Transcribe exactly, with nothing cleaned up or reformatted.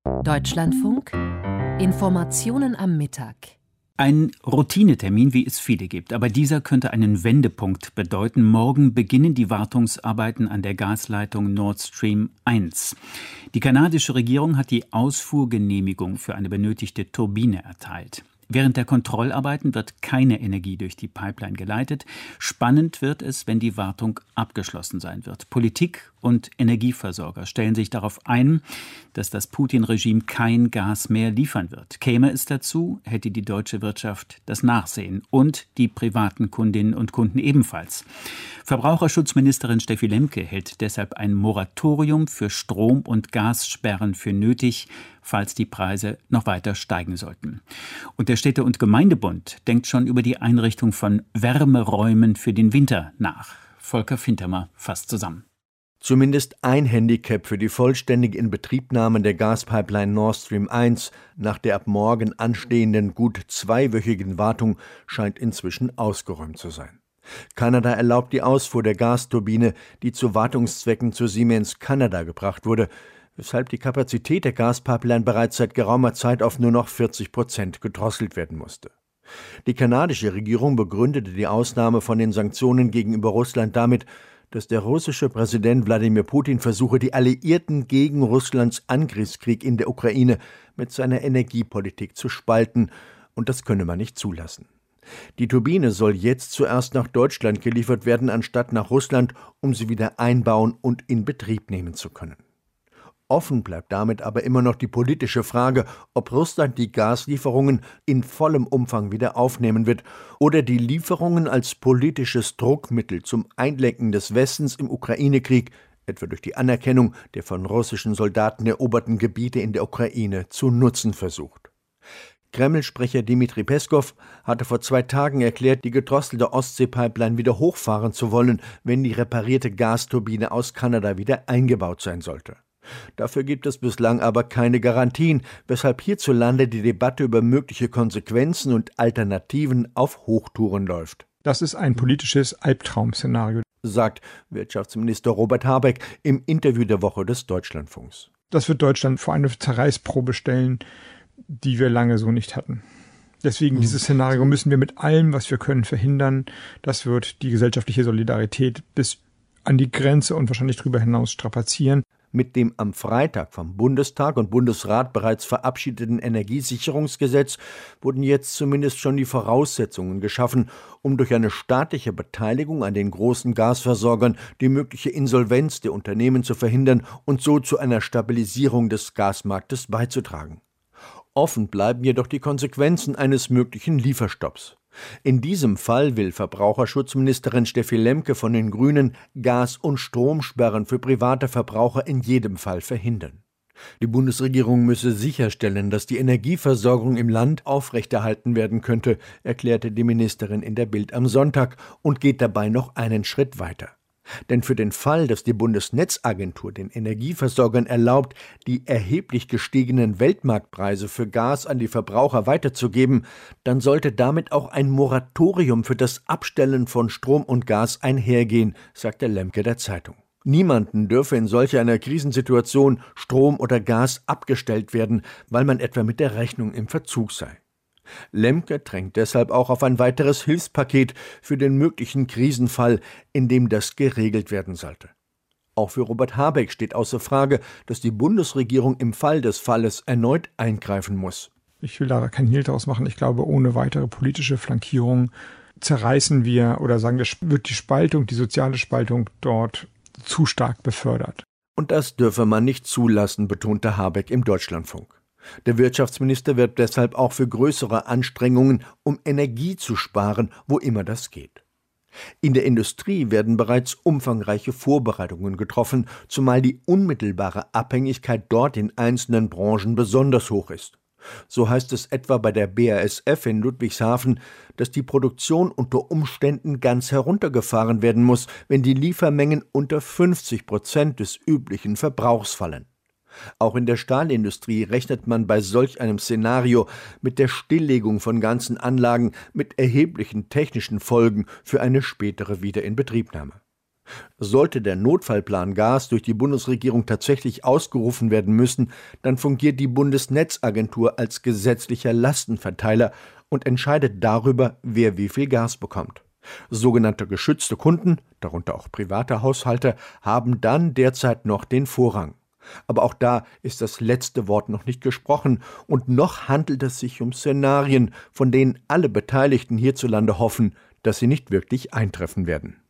Deutschlandfunk Informationen am Mittag. Ein Routinetermin, wie es viele gibt, aber dieser könnte einen Wendepunkt bedeuten. Morgen beginnen die Wartungsarbeiten an der Gasleitung Nord Stream eins. Die kanadische Regierung hat die Ausfuhrgenehmigung für eine benötigte Turbine erteilt. Während der Kontrollarbeiten wird keine Energie durch die Pipeline geleitet. Spannend wird es, wenn die Wartung abgeschlossen sein wird. Politik und Energieversorger stellen sich darauf ein, dass das Putin-Regime kein Gas mehr liefern wird. Käme es dazu, hätte die deutsche Wirtschaft das Nachsehen und die privaten Kundinnen und Kunden ebenfalls. Verbraucherschutzministerin Steffi Lemke hält deshalb ein Moratorium für Strom- und Gassperren für nötig, falls die Preise noch weiter steigen sollten. Und der Städte- und Gemeindebund denkt schon über die Einrichtung von Wärmeräumen für den Winter nach. Volker Fintermer fasst zusammen. Zumindest ein Handicap für die vollständige Inbetriebnahme der Gaspipeline Nord Stream eins nach der ab morgen anstehenden gut zweiwöchigen Wartung scheint inzwischen ausgeräumt zu sein. Kanada erlaubt die Ausfuhr der Gasturbine, die zu Wartungszwecken zu Siemens Canada gebracht wurde, weshalb die Kapazität der Gaspipeline bereits seit geraumer Zeit auf nur noch vierzig Prozent gedrosselt werden musste. Die kanadische Regierung begründete die Ausnahme von den Sanktionen gegenüber Russland damit, dass der russische Präsident Wladimir Putin versuche, die Alliierten gegen Russlands Angriffskrieg in der Ukraine mit seiner Energiepolitik zu spalten, und das könne man nicht zulassen. Die Turbine soll jetzt zuerst nach Deutschland geliefert werden, anstatt nach Russland, um sie wieder einbauen und in Betrieb nehmen zu können. Offen bleibt damit aber immer noch die politische Frage, ob Russland die Gaslieferungen in vollem Umfang wieder aufnehmen wird oder die Lieferungen als politisches Druckmittel zum Einlenken des Westens im Ukraine-Krieg, etwa durch die Anerkennung der von russischen Soldaten eroberten Gebiete in der Ukraine, zu nutzen versucht. Kreml-Sprecher Dmitri Peskow hatte vor zwei Tagen erklärt, die gedrosselte Ostsee-Pipeline wieder hochfahren zu wollen, wenn die reparierte Gasturbine aus Kanada wieder eingebaut sein sollte. Dafür gibt es bislang aber keine Garantien, weshalb hierzulande die Debatte über mögliche Konsequenzen und Alternativen auf Hochtouren läuft. Das ist ein politisches Albtraum-Szenario, sagt Wirtschaftsminister Robert Habeck im Interview der Woche des Deutschlandfunks. Das wird Deutschland vor eine Zerreißprobe stellen, die wir lange so nicht hatten. Deswegen hm. dieses Szenario müssen wir mit allem, was wir können, verhindern. Das wird die gesellschaftliche Solidarität bis an die Grenze und wahrscheinlich darüber hinaus strapazieren. Mit dem am Freitag vom Bundestag und Bundesrat bereits verabschiedeten Energiesicherungsgesetz wurden jetzt zumindest schon die Voraussetzungen geschaffen, um durch eine staatliche Beteiligung an den großen Gasversorgern die mögliche Insolvenz der Unternehmen zu verhindern und so zu einer Stabilisierung des Gasmarktes beizutragen. Offen bleiben jedoch die Konsequenzen eines möglichen Lieferstopps. In diesem Fall will Verbraucherschutzministerin Steffi Lemke von den Grünen Gas- und Stromsperren für private Verbraucher in jedem Fall verhindern. Die Bundesregierung müsse sicherstellen, dass die Energieversorgung im Land aufrechterhalten werden könnte, erklärte die Ministerin in der Bild am Sonntag und geht dabei noch einen Schritt weiter. Denn für den Fall, dass die Bundesnetzagentur den Energieversorgern erlaubt, die erheblich gestiegenen Weltmarktpreise für Gas an die Verbraucher weiterzugeben, dann sollte damit auch ein Moratorium für das Abstellen von Strom und Gas einhergehen, sagte Lemke der Zeitung. Niemanden dürfe in solch einer Krisensituation Strom oder Gas abgestellt werden, weil man etwa mit der Rechnung im Verzug sei. Lemke drängt deshalb auch auf ein weiteres Hilfspaket für den möglichen Krisenfall, in dem das geregelt werden sollte. Auch für Robert Habeck steht außer Frage, dass die Bundesregierung im Fall des Falles erneut eingreifen muss. Ich will da kein Hehl draus machen. Ich glaube, ohne weitere politische Flankierung zerreißen wir oder sagen wir, wird die Spaltung, die soziale Spaltung dort zu stark befördert. Und das dürfe man nicht zulassen, betonte Habeck im Deutschlandfunk. Der Wirtschaftsminister wirbt deshalb auch für größere Anstrengungen, um Energie zu sparen, wo immer das geht. In der Industrie werden bereits umfangreiche Vorbereitungen getroffen, zumal die unmittelbare Abhängigkeit dort in einzelnen Branchen besonders hoch ist. So heißt es etwa bei der B A S F in Ludwigshafen, dass die Produktion unter Umständen ganz heruntergefahren werden muss, wenn die Liefermengen unter fünfzig Prozent des üblichen Verbrauchs fallen. Auch in der Stahlindustrie rechnet man bei solch einem Szenario mit der Stilllegung von ganzen Anlagen mit erheblichen technischen Folgen für eine spätere Wiederinbetriebnahme. Sollte der Notfallplan Gas durch die Bundesregierung tatsächlich ausgerufen werden müssen, dann fungiert die Bundesnetzagentur als gesetzlicher Lastenverteiler und entscheidet darüber, wer wie viel Gas bekommt. Sogenannte geschützte Kunden, darunter auch private Haushalte, haben dann derzeit noch den Vorrang. Aber auch da ist das letzte Wort noch nicht gesprochen und noch handelt es sich um Szenarien, von denen alle Beteiligten hierzulande hoffen, dass sie nicht wirklich eintreffen werden.